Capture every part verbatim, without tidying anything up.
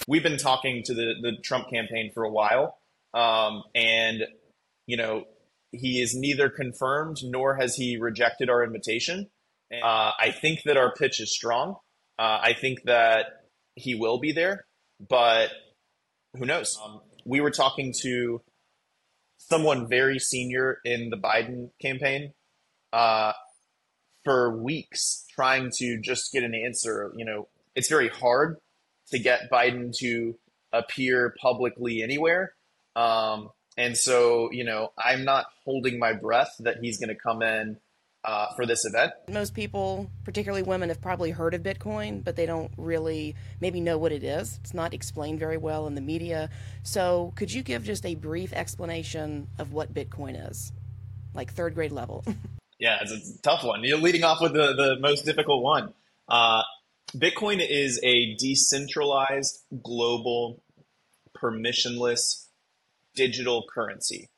we've been talking to the, the Trump campaign for a while. Um, and, you know, he is neither confirmed nor has he rejected our invitation. Uh, I think that our pitch is strong. Uh, I think that he will be there, but who knows? Um, we were talking to someone very senior in the Biden campaign uh, for weeks, trying to just get an answer. You know, it's very hard to get Biden to appear publicly anywhere. Um, and so, you know, I'm not holding my breath that he's going to come in uh, for this event. Most people, particularly women, have probably heard of Bitcoin, but they don't really maybe know what it is. It's not explained very well in the media. So could you give just a brief explanation of what Bitcoin is, like third grade level? Yeah, it's a tough one. You're leading off with the, the most difficult one. Uh, Bitcoin is a decentralized, global, permissionless digital currency.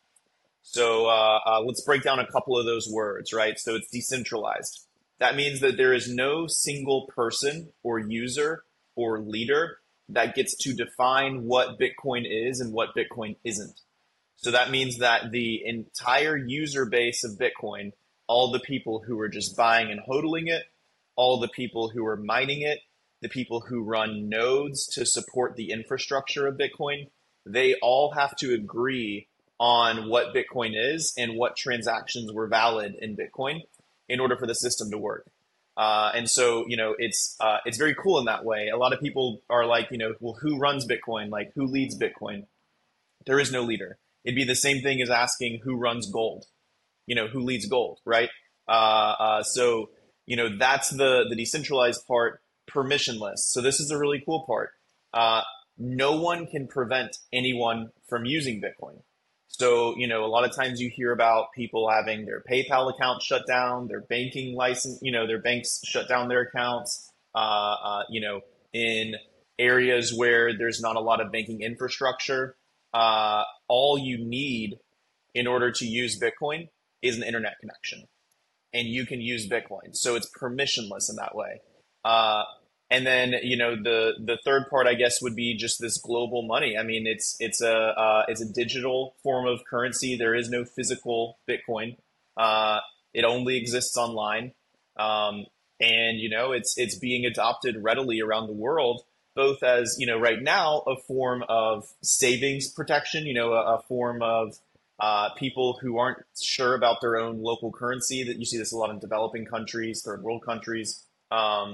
So uh, uh, let's break down a couple of those words, right? So it's decentralized. That means that there is no single person or user or leader that gets to define what Bitcoin is and what Bitcoin isn't. So that means that the entire user base of Bitcoin, all the people who are just buying and hodling it, all the people who are mining it, the people who run nodes to support the infrastructure of Bitcoin, they all have to agree on what Bitcoin is and what transactions were valid in Bitcoin in order for the system to work. Uh, and so, you know, it's uh, it's very cool in that way. A lot of people are like, you know, well, who runs Bitcoin? Like, who leads Bitcoin? There is no leader. It'd be the same thing as asking who runs gold. You know, who leads gold, right? Uh, uh, so, you know, that's the the decentralized part, permissionless. So this is a really cool part. Uh, no one can prevent anyone from using Bitcoin. So, you know, a lot of times you hear about people having their PayPal account shut down, their banking license, you know, their banks shut down their accounts, uh, uh, you know, in areas where there's not a lot of banking infrastructure. Uh, all you need in order to use Bitcoin is an internet connection, and you can use Bitcoin. So it's permissionless in that way. Uh, And then, you know, the the third part, I guess, would be just this global money. I mean, it's it's a uh, it's a digital form of currency. There is no physical Bitcoin. Uh, it only exists online, um, and you know, it's it's being adopted readily around the world, both as, you know, right now a form of savings protection. You know, a, a form of uh, people who aren't sure about their own local currency. That you see this a lot in developing countries, third world countries. Um,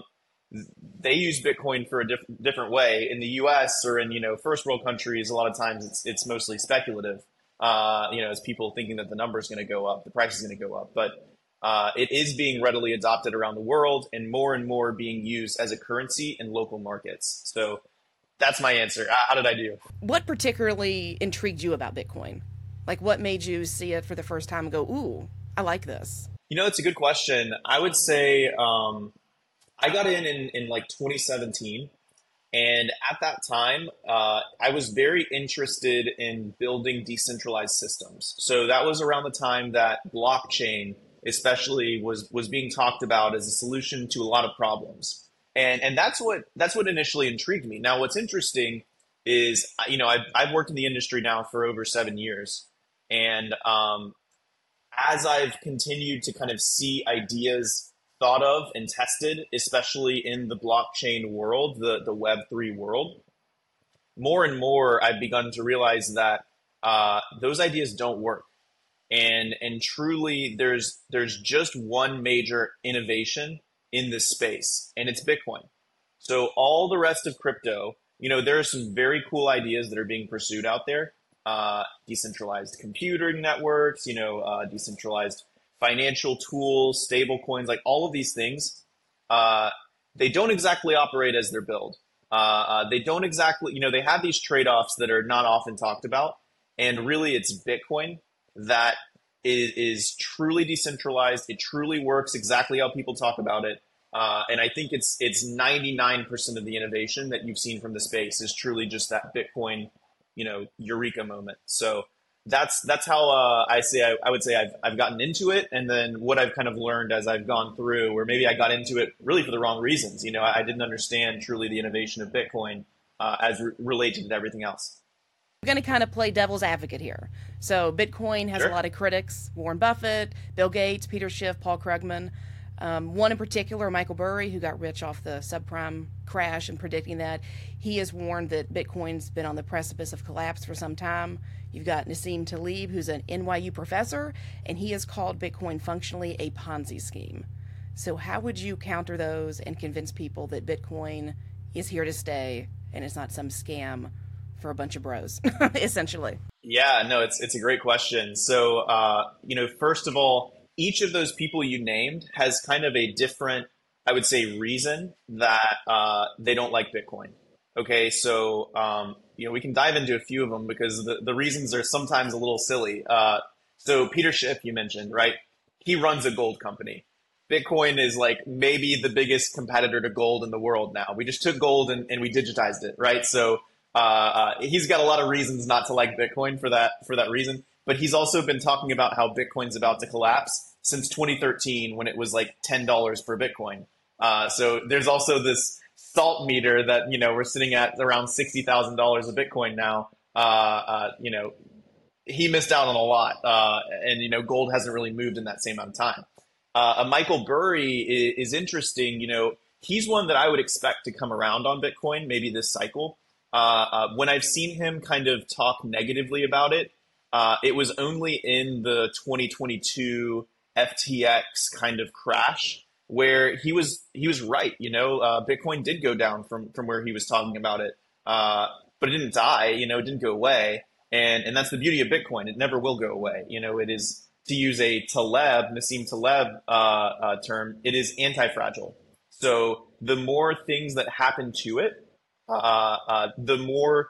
they use Bitcoin for a diff- different way. In the U S or in, you know, first world countries, a lot of times it's it's mostly speculative. Uh, you know, as people thinking that the number is going to go up, the price is going to go up. But uh, it is being readily adopted around the world, and more and more being used as a currency in local markets. So that's my answer. How did I do? What particularly intrigued you about Bitcoin? Like, what made you see it for the first time and go, ooh, I like this? You know, it's a good question. I would say um, I got in, in in like twenty seventeen. And at that time, uh, I was very interested in building decentralized systems. So that was around the time that blockchain, especially, was was being talked about as a solution to a lot of problems. And and that's what that's what initially intrigued me. Now, what's interesting is, you know, I've I've worked in the industry now for over seven years, and um, as I've continued to kind of see ideas thought of and tested, especially in the blockchain world, the, the Web three world, more and more I've begun to realize that uh, those ideas don't work. And and truly, there's there's just one major innovation in this space, and it's Bitcoin. So all the rest of crypto, you know, there are some very cool ideas that are being pursued out there. Uh, decentralized computer networks, you know, uh, decentralized financial tools, stable coins, like all of these things, uh, they don't exactly operate as they're built. Uh, uh, they don't exactly, you know, they have these trade-offs that are not often talked about. And really, it's Bitcoin that is, is truly decentralized. It truly works exactly how people talk about it. Uh, and I think it's it's ninety-nine percent of the innovation that you've seen from the space is truly just that Bitcoin, you know, eureka moment. So that's that's how uh, I say I, I would say I've I've gotten into it, and then what I've kind of learned as I've gone through, or maybe I got into it really for the wrong reasons. You know, I, I didn't understand truly the innovation of Bitcoin, uh, as re- related to everything else. I'm going to kind of play devil's advocate here. So Bitcoin has Sure. a lot of critics: Warren Buffett, Bill Gates, Peter Schiff, Paul Krugman. Um, one in particular, Michael Burry, who got rich off the subprime crash and predicting that. He has warned that Bitcoin's been on the precipice of collapse for some time. You've got Nassim Taleb, who's an N Y U professor, and he has called Bitcoin functionally a Ponzi scheme. So how would you counter those and convince people that Bitcoin is here to stay and it's not some scam for a bunch of bros, essentially? Yeah, no, it's it's a great question. So, uh, you know, first of all, each of those people you named has kind of a different, I would say, reason that uh, they don't like Bitcoin. Okay, so um, you know, we can dive into a few of them because the, the reasons are sometimes a little silly. Uh, so Peter Schiff, you mentioned, right? He runs a gold company. Bitcoin is like maybe the biggest competitor to gold in the world now. We just took gold and, and we digitized it, right? So uh, uh, he's got a lot of reasons not to like Bitcoin for that for that reason. But he's also been talking about how Bitcoin's about to collapse since twenty thirteen when it was like ten dollars per Bitcoin. Uh, so there's also this salt meter that, you know, we're sitting at around sixty thousand dollars a Bitcoin now. Uh, uh, you know, he missed out on a lot. Uh, and, you know, gold hasn't really moved in that same amount of time. Uh, a Michael Burry is, is interesting. You know, he's one that I would expect to come around on Bitcoin, maybe this cycle. Uh, uh, when I've seen him kind of talk negatively about it, uh, it was only in the twenty twenty-two F T X kind of crash where he was he was right. You know, uh, Bitcoin did go down from from where he was talking about it, uh, but it didn't die. You know, it didn't go away, and and that's the beauty of Bitcoin. It never will go away. You know, it is, to use a Taleb, Nassim Taleb uh, uh, term, it is anti-fragile. So the more things that happen to it, uh, uh, the more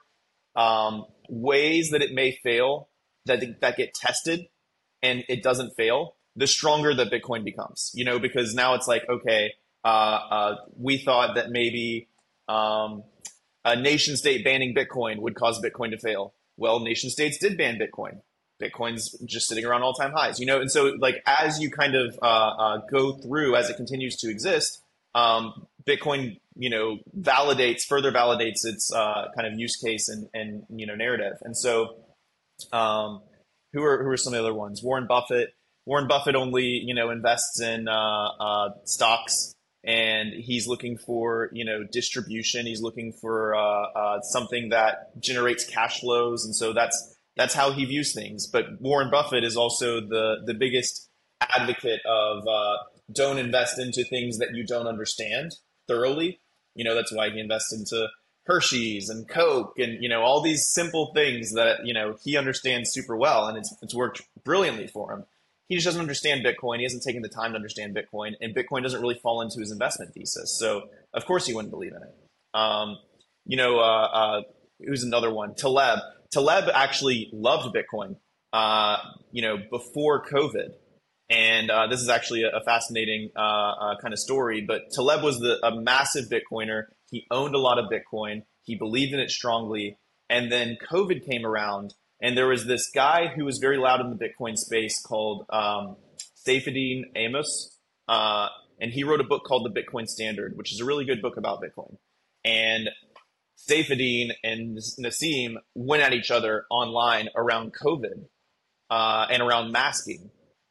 um, ways that it may fail that that get tested and it doesn't fail, the stronger that Bitcoin becomes. You know, because now it's like, okay, uh, uh, we thought that maybe um, a nation state banning Bitcoin would cause Bitcoin to fail. Well, nation states did ban Bitcoin. Bitcoin's just sitting around all-time highs, you know? And so, like, as you kind of uh, uh, go through, as it continues to exist, um, Bitcoin, you know, validates, further validates its uh, kind of use case and, and, you know, narrative. And so um, who are who are some of the other ones? Warren Buffett. Warren Buffett only, you know, invests in uh, uh, stocks, and he's looking for, you know, distribution. He's looking for uh, uh, something that generates cash flows. And so that's That's how he views things. But Warren Buffett is also the, the biggest advocate of uh, don't invest into things that you don't understand thoroughly. You know, that's why he invests into Hershey's and Coke and, you know, all these simple things that, you know, he understands super well, and it's, it's worked brilliantly for him. He just doesn't understand Bitcoin. He hasn't taken the time to understand Bitcoin, and Bitcoin doesn't really fall into his investment thesis. So, of course, he wouldn't believe in it. Um, you know, uh, uh, who's another one? Taleb. Taleb actually loved Bitcoin, uh, you know, before COVID. And uh, this is actually a, a fascinating uh, uh, kind of story. But Taleb was the, a massive Bitcoiner. He owned a lot of Bitcoin. He believed in it strongly. And then COVID came around, and there was this guy who was very loud in the Bitcoin space called um, Saifedean Ammous. Uh, and he wrote a book called The Bitcoin Standard, which is a really good book about Bitcoin. And Saifedean and Nassim went at each other online around COVID uh, and around masking.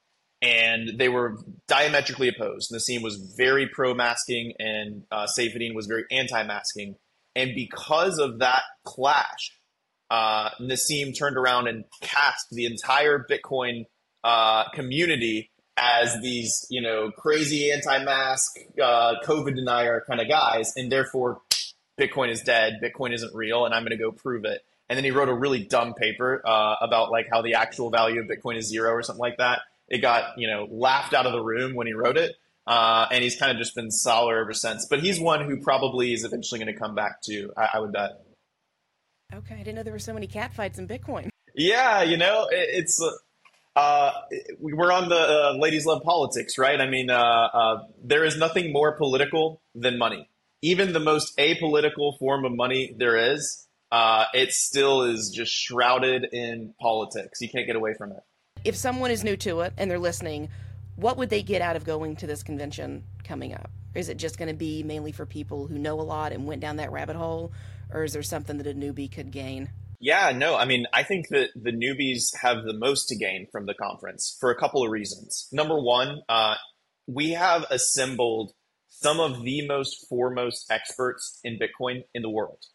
And they were diametrically opposed. Nassim was very pro-masking, and uh, Saifedean was very anti-masking. And because of that clash, uh, Nassim turned around and cast the entire Bitcoin uh, community as these, you know, crazy anti-mask, uh, COVID denier kind of guys, and therefore Bitcoin is dead, Bitcoin isn't real, and I'm going to go prove it. And then he wrote a really dumb paper uh, about like how the actual value of Bitcoin is zero or something like that. It got, you know, laughed out of the room when he wrote it, uh, and he's kind of just been sour ever since. But he's one who probably is eventually going to come back too, I, I would bet. Okay, I didn't know there were so many catfights in Bitcoin. Yeah, you know, it, it's uh, we're on the uh, ladies love politics, right? I mean, uh, uh, there is nothing more political than money. Even the most apolitical form of money there is, uh, it still is just shrouded in politics. You can't get away from it. If someone is new to it and they're listening, what would they get out of going to this convention coming up? Is it just going to be mainly for people who know a lot and went down that rabbit hole? or is there something that a newbie could gain? Yeah, no, I mean, I think that the newbies have the most to gain from the conference for a couple of reasons. Number one, uh, we have assembled some of the most foremost experts in Bitcoin in the world.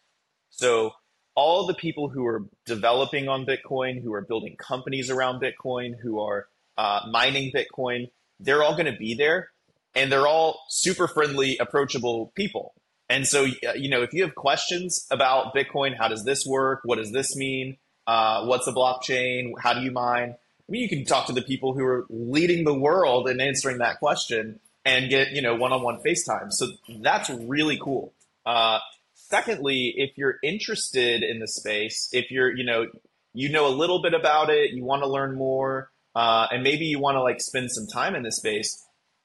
So all the people who are developing on Bitcoin, who are building companies around Bitcoin, who are uh, mining Bitcoin, they're all going to be there, and they're all super friendly, approachable people. And so, uh, you know, if you have questions about Bitcoin, how does this work? What does this mean? Uh, what's a blockchain? How do you mine? I mean, you can talk to the people who are leading the world in answering that question and get, you know, one-on-one FaceTime. So that's really cool. Uh, secondly, if you're interested in the space, if you're, you know, you know a little bit about it, you want to learn more, uh, and maybe you want to like spend some time in this space,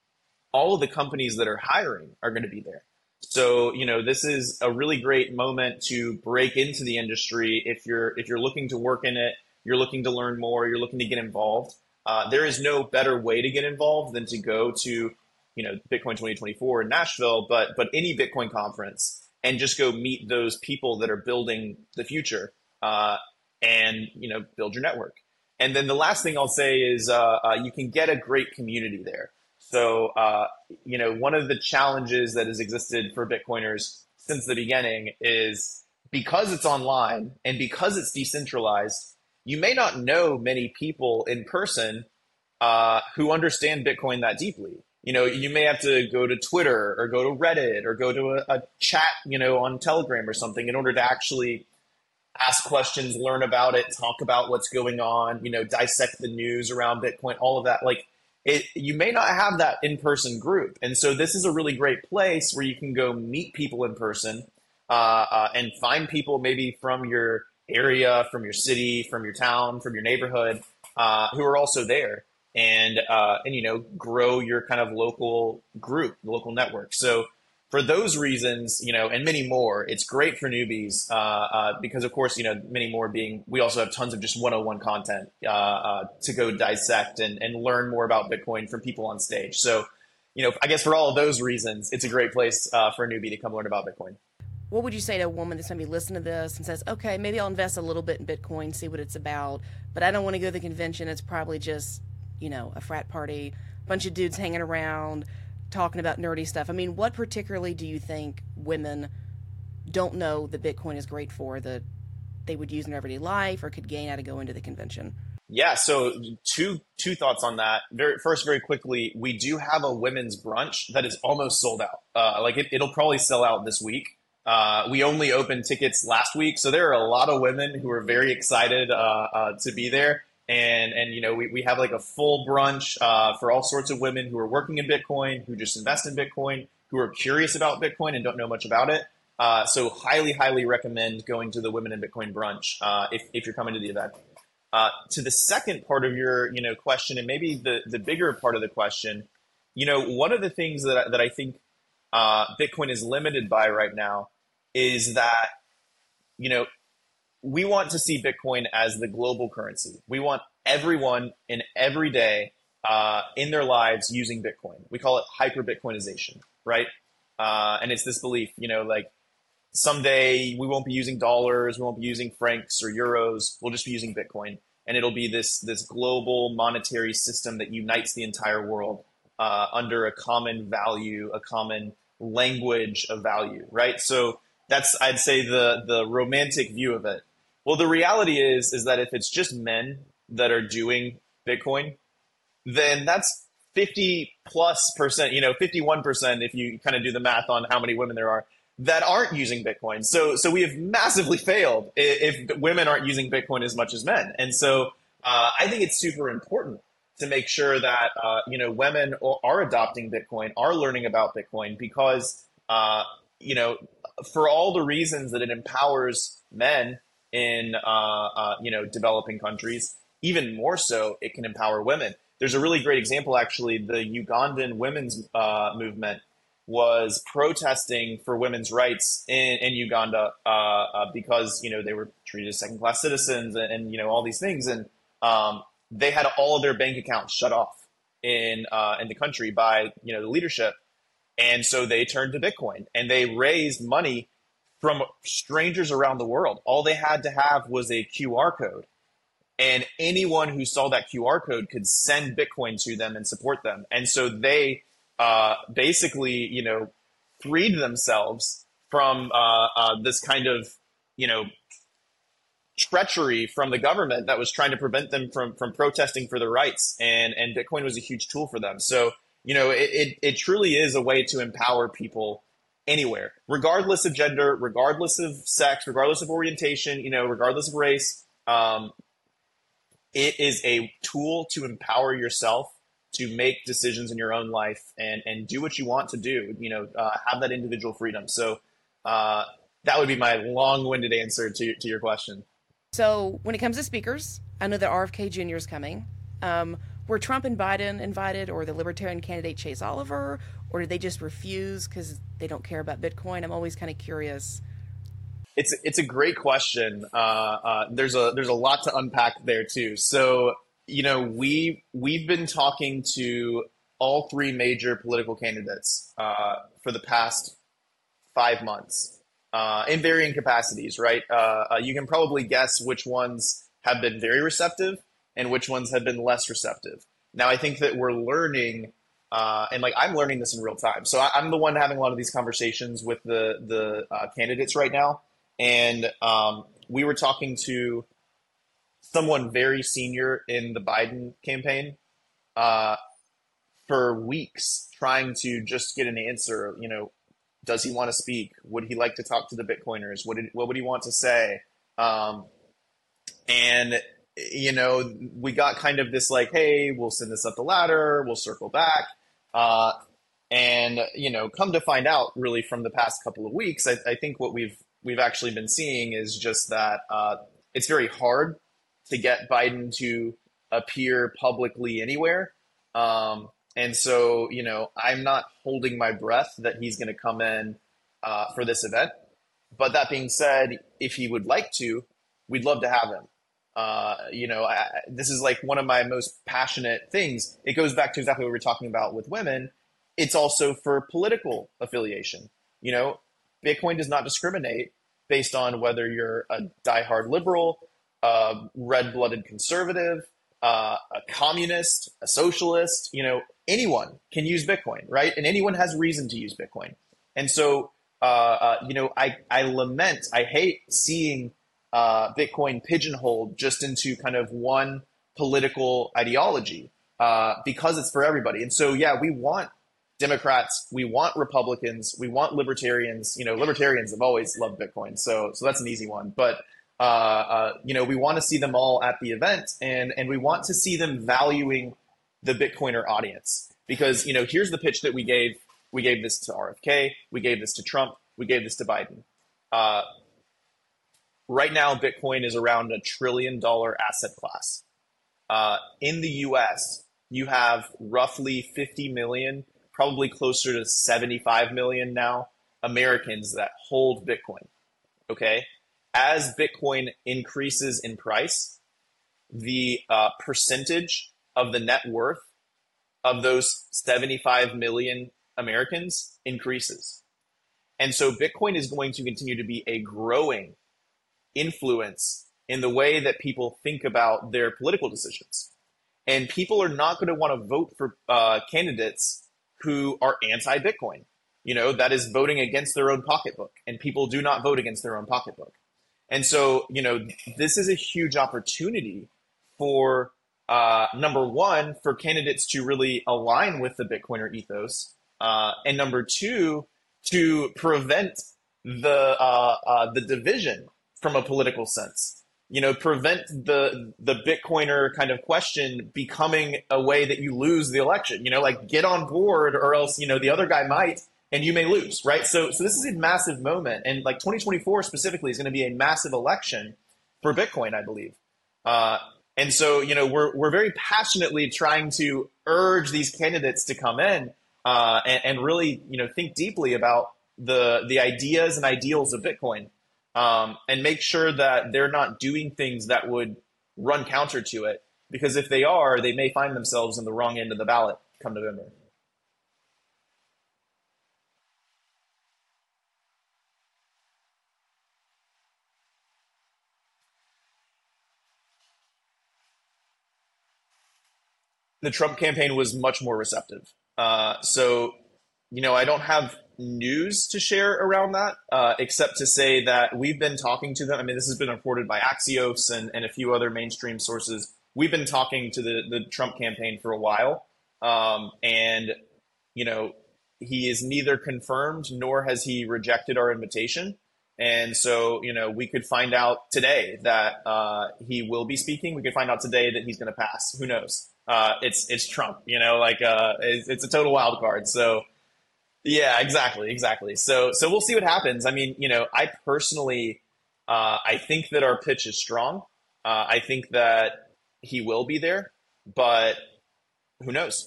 all of the companies that are hiring are going to be there. So, you know, this is a really great moment to break into the industry. If you're if you're looking to work in it, you're looking to learn more, you're looking to get involved. Uh, there is no better way to get involved than to go to, you know, Bitcoin twenty twenty-four in Nashville, but but any Bitcoin conference, and just go meet those people that are building the future, uh, and you know, build your network. And then the last thing I'll say is uh, uh, you can get a great community there. So, uh, you know, one of the challenges that has existed for Bitcoiners since the beginning is because it's online and because it's decentralized, you may not know many people in person uh, who understand Bitcoin that deeply. You know, you may have to go to Twitter or go to Reddit or go to a, a chat, you know, on Telegram or something in order to actually ask questions, learn about it, talk about what's going on, you know, dissect the news around Bitcoin, all of that. Like, It, you may not have that in-person group. And so this is a really great place where you can go meet people in person uh, uh, and find people maybe from your area, from your city, from your town, from your neighborhood uh, who are also there and, uh, and, you know, grow your kind of local group, local network. So for those reasons, you know, and many more, it's great for newbies uh, uh, because, of course, you know, many more being, we also have tons of just one oh one content uh, uh, to go dissect and, and learn more about Bitcoin from people on stage. So, you know, I guess for all of those reasons, it's a great place uh, for a newbie to come learn about Bitcoin. What would you say to a woman that's going to be listening to this and says, okay, maybe I'll invest a little bit in Bitcoin, see what it's about, but I don't want to go to the convention. It's probably just, you know, a frat party, bunch of dudes hanging around, talking about nerdy stuff. I mean, what particularly do you think women don't know that Bitcoin is great for that they would use in their everyday life or could gain out of going to the convention? Yeah, so two two thoughts on that. Very first, very quickly, we do have a women's brunch that is almost sold out. Uh, like it, it'll probably sell out this week. Uh, we only opened tickets last week, so there are a lot of women who are very excited uh, uh, to be there. And, and you know, we, we have like a full brunch uh, for all sorts of women who are working in Bitcoin, who just invest in Bitcoin, who are curious about Bitcoin and don't know much about it. Uh, so highly, highly recommend going to the Women in Bitcoin brunch uh, if, if you're coming to the event. Uh, to the second part of your, you know, question, and maybe the, the bigger part of the question, you know, one of the things that I, that I think uh, Bitcoin is limited by right now is that, you know, we want to see Bitcoin as the global currency. We want everyone in every day uh, in their lives using Bitcoin. We call it hyper Bitcoinization, right? Uh, and it's this belief, you know, like someday we won't be using dollars, we won't be using francs or euros. We'll just be using Bitcoin, and it'll be this this global monetary system that unites the entire world uh, under a common value, a common language of value, right? So that's, I'd say, the the romantic view of it. Well, the reality is, is that if it's just men that are doing Bitcoin, then that's fifty plus percent, you know, fifty-one percent if you kind of do the math on how many women there are that aren't using Bitcoin. So, so we have massively failed if, if women aren't using Bitcoin as much as men. And so uh, I think it's super important to make sure that, uh, you know, women are adopting Bitcoin, are learning about Bitcoin because, uh, you know, for all the reasons that it empowers men in, uh, uh, you know, developing countries, even more so, it can empower women. There's a really great example, actually. The Ugandan women's uh, movement was protesting for women's rights in, in Uganda uh, uh, because, you know, they were treated as second-class citizens and, and, you know, all these things. And um, they had all of their bank accounts shut off in uh, in the country by, you know, the leadership. And so they turned to Bitcoin, and they raised money from strangers around the world. All they had to have was a Q R code. And anyone who saw that Q R code could send Bitcoin to them and support them. And so they uh, basically, you know, freed themselves from uh, uh, this kind of, you know, treachery from the government that was trying to prevent them from from protesting for their rights. And and Bitcoin was a huge tool for them. So, you know, it, it, it truly is a way to empower people anywhere, regardless of gender, regardless of sex, regardless of orientation, you know, regardless of race. Um, it is a tool to empower yourself to make decisions in your own life and, and do what you want to do, you know, uh, have that individual freedom. So uh, that would be my long-winded answer to, to your question. So when it comes to speakers, I know that R F K Junior is coming. Um, were Trump and Biden invited, or the Libertarian candidate Chase Oliver, or did they just refuse because they don't care about Bitcoin? I'm always kind of curious. It's it's a great question. Uh, uh, there's a there's a lot to unpack there too. So you know we we've been talking to all three major political candidates uh, for the past five months uh, in varying capacities. Right? Uh, uh, you can probably guess which ones have been very receptive and which ones have been less receptive. Now I think that we're learning. Uh, and like I'm learning this in real time. So I, I'm the one having a lot of these conversations with the the uh, candidates right now. And um, we were talking to someone very senior in the Biden campaign uh, for weeks, trying to just get an answer. You know, does he want to speak? Would he like to talk to the Bitcoiners? What did, what would he want to say? Um, and you know, we got kind of this like, hey, we'll send this up the ladder, we'll circle back. Uh, and, you know, come to find out really from the past couple of weeks, I, I think what we've we've actually been seeing is just that uh, it's very hard to get Biden to appear publicly anywhere. Um, and so, you know, I'm not holding my breath that he's going to come in uh, for this event. But that being said, if he would like to, we'd love to have him. Uh, you know, I, this is like one of my most passionate things. It goes back to exactly what we were talking about with women. It's also for political affiliation. You know, Bitcoin does not discriminate based on whether you're a diehard liberal, a red-blooded conservative, uh, a communist, a socialist. You know, anyone can use Bitcoin, right? And anyone has reason to use Bitcoin. And so, uh, uh, you know, I, I lament, I hate seeing Uh, Bitcoin pigeonholed just into kind of one political ideology uh, because it's for everybody. And so, yeah, we want Democrats, we want Republicans, we want libertarians. You know, libertarians have always loved Bitcoin, so so that's an easy one. But uh, uh, you know, we want to see them all at the event, and and we want to see them valuing the Bitcoiner audience, because you know, here's the pitch that we gave. We gave this to R F K, we gave this to Trump, we gave this to Biden. Uh, Right now, Bitcoin is around a trillion dollar asset class. Uh, in the U S, you have roughly fifty million, probably closer to seventy-five million now, Americans that hold Bitcoin. Okay. As Bitcoin increases in price, the uh, percentage of the net worth of those seventy-five million Americans increases. And so Bitcoin is going to continue to be a growing influence in the way that people think about their political decisions. And people are not going to want to vote for uh, candidates who are anti-Bitcoin. You know, that is voting against their own pocketbook. And people do not vote against their own pocketbook. And so, you know, this is a huge opportunity for, uh, number one, for candidates to really align with the Bitcoiner ethos. Uh, and number two, to prevent the uh, uh, the division from a political sense, you know, prevent the the Bitcoiner kind of question becoming a way that you lose the election. You know, like get on board, or else you know the other guy might, and you may lose, right? So, so this is a massive moment, and like twenty twenty-four specifically is going to be a massive election for Bitcoin, I believe. Uh, and so, you know, we're we're very passionately trying to urge these candidates to come in uh, and, and really, you know, think deeply about the the ideas and ideals of Bitcoin. Um, and make sure that they're not doing things that would run counter to it. Because if they are, they may find themselves in the wrong end of the ballot come November. the Trump campaign was much more receptive. Uh, so, you know, I don't have news to share around that, uh, except to say that we've been talking to them. I mean, this has been reported by Axios and, and a few other mainstream sources. We've been talking to the, the Trump campaign for a while. Um, and, you know, he is neither confirmed nor has he rejected our invitation. And so, you know, we could find out today that uh, he will be speaking. We could find out today that he's going to pass. Who knows? Uh, it's it's Trump, you know, like uh, it's, it's a total wild card. So, yeah, exactly, exactly. So, so we'll see what happens. I mean, you know, I personally, uh, I think that our pitch is strong. Uh, I think that he will be there, but who knows?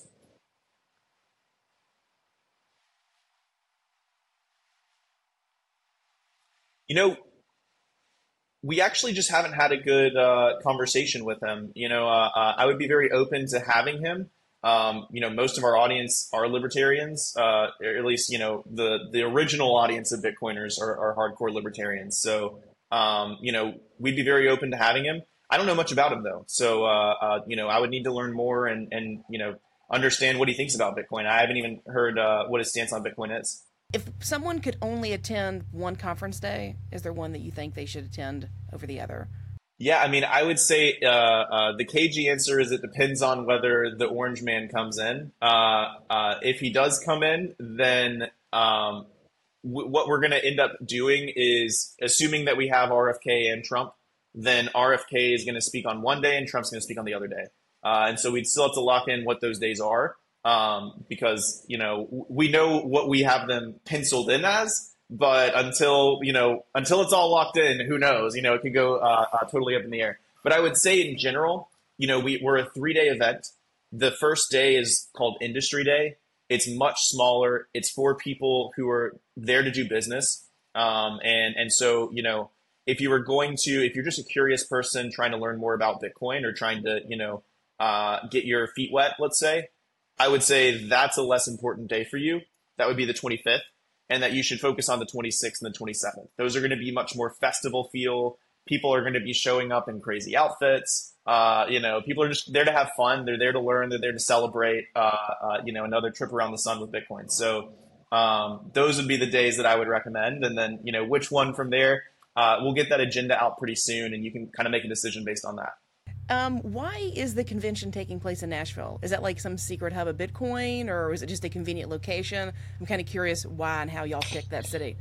You know, we actually just haven't had a good uh, conversation with him. You know, uh, uh, I would be very open to having him. Um, you know, most of our audience are libertarians, uh, or at least you know the the original audience of Bitcoiners are, are hardcore libertarians. So, um, you know, we'd be very open to having him. I don't know much about him though, so uh, uh, you know, I would need to learn more and and you know understand what he thinks about Bitcoin. I haven't even heard uh, what his stance on Bitcoin is. If someone could only attend one conference day, is there one that you think they should attend over the other? Yeah, I mean, I would say uh, uh, the K G answer is it depends on whether the Orange Man comes in. Uh, uh, if he does come in, then um, w- what we're going to end up doing is assuming that we have R F K and Trump, then R F K is going to speak on one day and Trump's going to speak on the other day. Uh, and so we'd still have to lock in what those days are um, because, you know, w- we know what we have them penciled in as. But until, you know, until it's all locked in, who knows? You know, it could go uh, uh, totally up in the air. But I would say in general, you know, we, we're a three-day event. The first day is called Industry Day. It's much smaller. It's for people who are there to do business. Um, and, and so, you know, if you were going to, if you're just a curious person trying to learn more about Bitcoin or trying to, you know, uh, get your feet wet, let's say, I would say that's a less important day for you. That would be the twenty-fifth. And that you should focus on the twenty-sixth and the twenty-seventh. Those are going to be much more festival feel. People are going to be showing up in crazy outfits. Uh, you know, people are just there to have fun. They're there to learn. They're there to celebrate, uh, uh, you know, another trip around the sun with Bitcoin. So um, those would be the days that I would recommend. And then, you know, which one from there, uh, we'll get that agenda out pretty soon and you can kind of make a decision based on that. Um, why is the convention taking place in Nashville? Is that like some secret hub of Bitcoin, or is it just a convenient location? I'm kind of curious why and how y'all picked that city.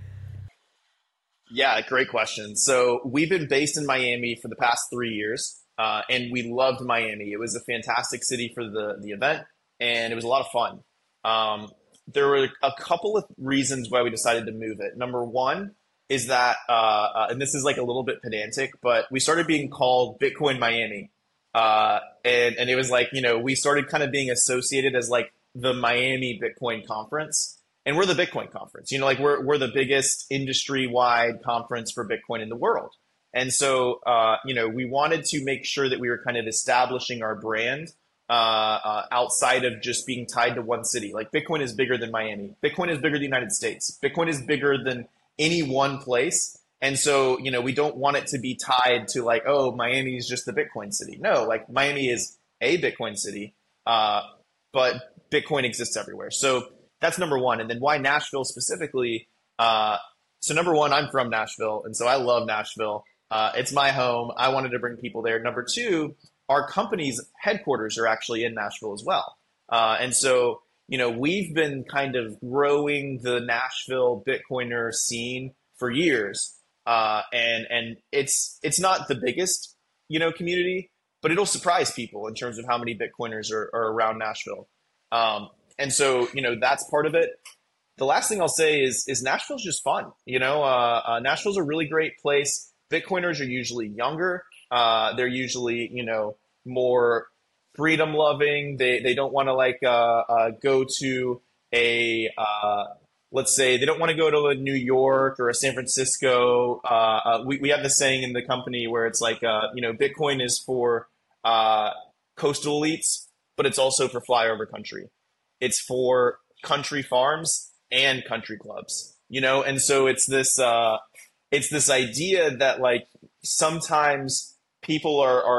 Yeah, great question. So we've been based in Miami for the past three years, uh, and we loved Miami. It was a fantastic city for the, the event, and it was a lot of fun. Um, there were a couple of reasons why we decided to move it. Number one is that, uh, uh, and this is like a little bit pedantic, but we started being called Bitcoin Miami. Uh, and, and it was like, you know, we started kind of being associated as like the Miami Bitcoin conference. And we're the Bitcoin conference, you know, like we're, we're the biggest industry wide conference for Bitcoin in the world. And so, uh, you know, we wanted to make sure that we were kind of establishing our brand uh, uh, outside of just being tied to one city. Like Bitcoin is bigger than Miami. Bitcoin is bigger than the United States. Bitcoin is bigger than any one place. And so, you know, we don't want it to be tied to like, oh, Miami is just the Bitcoin city. No, like Miami is a Bitcoin city, uh, but Bitcoin exists everywhere. So that's number one. And then why Nashville specifically? Uh, so number one, I'm from Nashville. And so I love Nashville. Uh, it's my home. I wanted to bring people there. Number two, our company's headquarters are actually in Nashville as well. Uh, and so, you know, we've been kind of growing the Nashville Bitcoiner scene for years. Uh, and and it's it's not the biggest, you know, community, but it'll surprise people in terms of how many Bitcoiners are, are around Nashville. Um, and so, you know, that's part of it. The last thing I'll say is is Nashville's just fun. You know, uh, uh, Nashville's a really great place. Bitcoiners are usually younger. Uh, they're usually, you know, more freedom loving. They they don't want to like uh, uh, go to a uh, let's say they don't want to go to a New York or a San Francisco. Uh, uh, we, we have this saying in the company where it's like, uh, you know, Bitcoin is for uh, coastal elites, but it's also for flyover country. It's for country farms and country clubs, you know? And so it's this, uh, it's this idea that like sometimes people are, are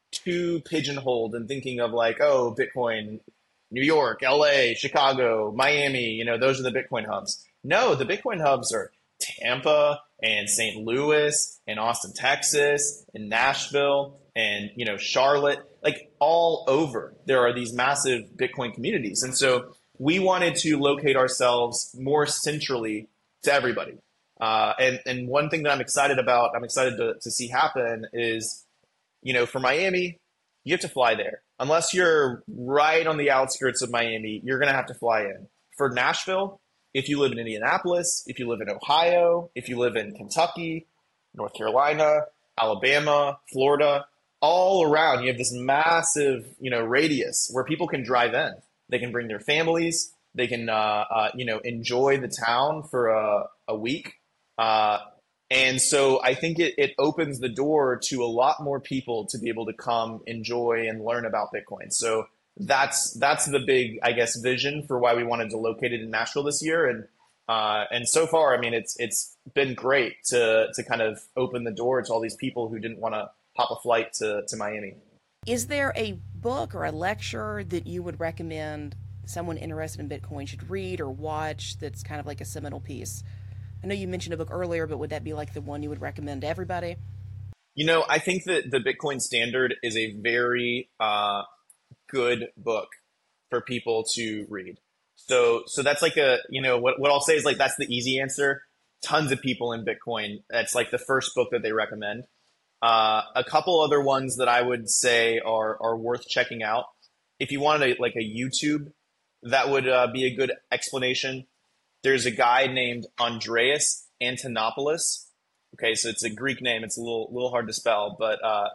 too pigeonholed and thinking of like, oh, Bitcoin, New York, L A, Chicago, Miami, you know, those are the Bitcoin hubs. No, the Bitcoin hubs are Tampa and Saint Louis and Austin, Texas and Nashville and, you know, Charlotte, like all over. There are these massive Bitcoin communities. And so we wanted to locate ourselves more centrally to everybody. Uh, and, and one thing that I'm excited about, I'm excited to, to see happen is, you know, for Miami, you have to fly there. Unless you're right on the outskirts of Miami, you're going to have to fly in. For Nashville, if you live in Indianapolis, if you live in Ohio, if you live in Kentucky, North Carolina, Alabama, Florida, all around, you have this massive, you know, radius where people can drive in. They can bring their families. They can, uh, uh, you know, enjoy the town for a, a week. Uh, and so I think it, it opens the door to a lot more people to be able to come enjoy and learn about Bitcoin. So that's that's the big, I guess, vision for why we wanted to locate it in Nashville this year. And uh, and so far, I mean, it's it's been great to to kind of open the door to all these people who didn't want to hop a flight to, to Miami. Is there a book or a lecture that you would recommend someone interested in Bitcoin should read or watch that's kind of like a seminal piece? I know you mentioned a book earlier, but would that be like the one you would recommend to everybody? You know, I think that the Bitcoin Standard is a very uh, good book for people to read. So so that's like a, you know, what, what I'll say is like, that's the easy answer. Tons of people in Bitcoin, that's like the first book that they recommend. Uh, a couple other ones that I would say are, are worth checking out. If you wanted a, like a YouTube, that would uh, be a good explanation. There's a guy named Andreas Antonopoulos. Okay, so it's a Greek name. It's a little little hard to spell, but uh,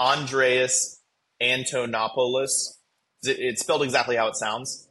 Andreas Antonopoulos. It's spelled exactly how it sounds.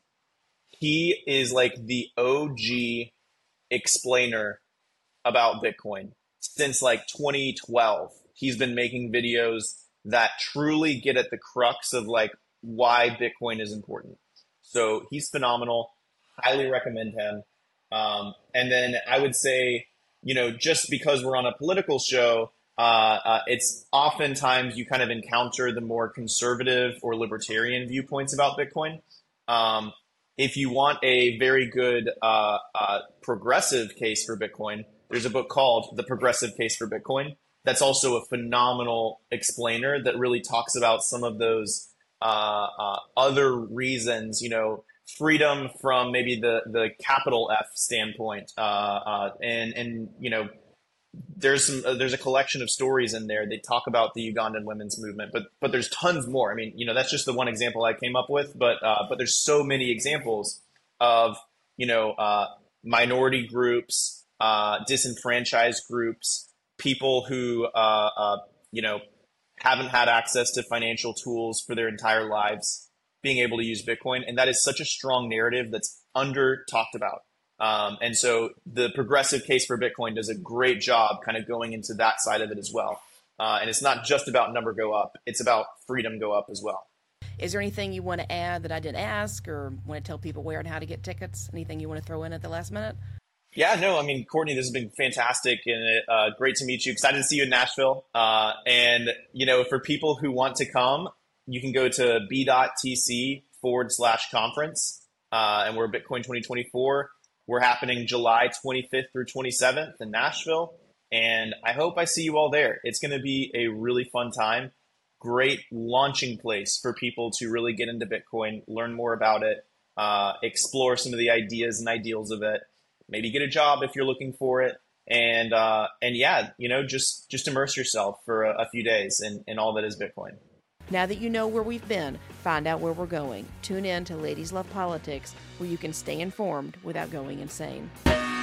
He is like the O G explainer about Bitcoin since like twenty twelve. He's been making videos that truly get at the crux of like why Bitcoin is important. So he's phenomenal. Highly recommend him. Um, and then I would say, you know, just because we're on a political show, uh, uh, it's oftentimes you kind of encounter the more conservative or libertarian viewpoints about Bitcoin. Um, if you want a very good uh, uh, progressive case for Bitcoin, there's a book called The Progressive Case for Bitcoin. That's also a phenomenal explainer that really talks about some of those uh, uh, other reasons, you know, freedom from maybe the, the capital F standpoint. Uh, uh, and, and, you know, there's some, uh, there's a collection of stories in there. They talk about the Ugandan women's movement, but, but there's tons more. I mean, you know, that's just the one example I came up with, but, uh, but there's so many examples of, you know, uh, minority groups, uh, disenfranchised groups, people who, uh, uh, you know, haven't had access to financial tools for their entire lives, being able to use Bitcoin. And that is such a strong narrative that's under talked about. Um, and so the Progressive Case for Bitcoin does a great job kind of going into that side of it as well. Uh, and it's not just about number go up, it's about freedom go up as well. Is there anything you want to add that I didn't ask, or want to tell people where and how to get tickets? Anything you want to throw in at the last minute? Yeah, no, I mean, Courtney, this has been fantastic and uh, great to meet you. Excited to see you in Nashville. Uh, and, you know, for people who want to come, you can go to b.tc forward slash conference. Uh, and we're Bitcoin twenty twenty-four. We're happening July twenty-fifth through twenty-seventh in Nashville. And I hope I see you all there. It's going to be a really fun time. Great launching place for people to really get into Bitcoin, learn more about it, uh, explore some of the ideas and ideals of it, maybe get a job if you're looking for it. And, uh, and yeah, you know, just, just immerse yourself for a, a few days in, in all that is Bitcoin. Now that you know where we've been, find out where we're going. Tune in to Ladies Love Politics, where you can stay informed without going insane.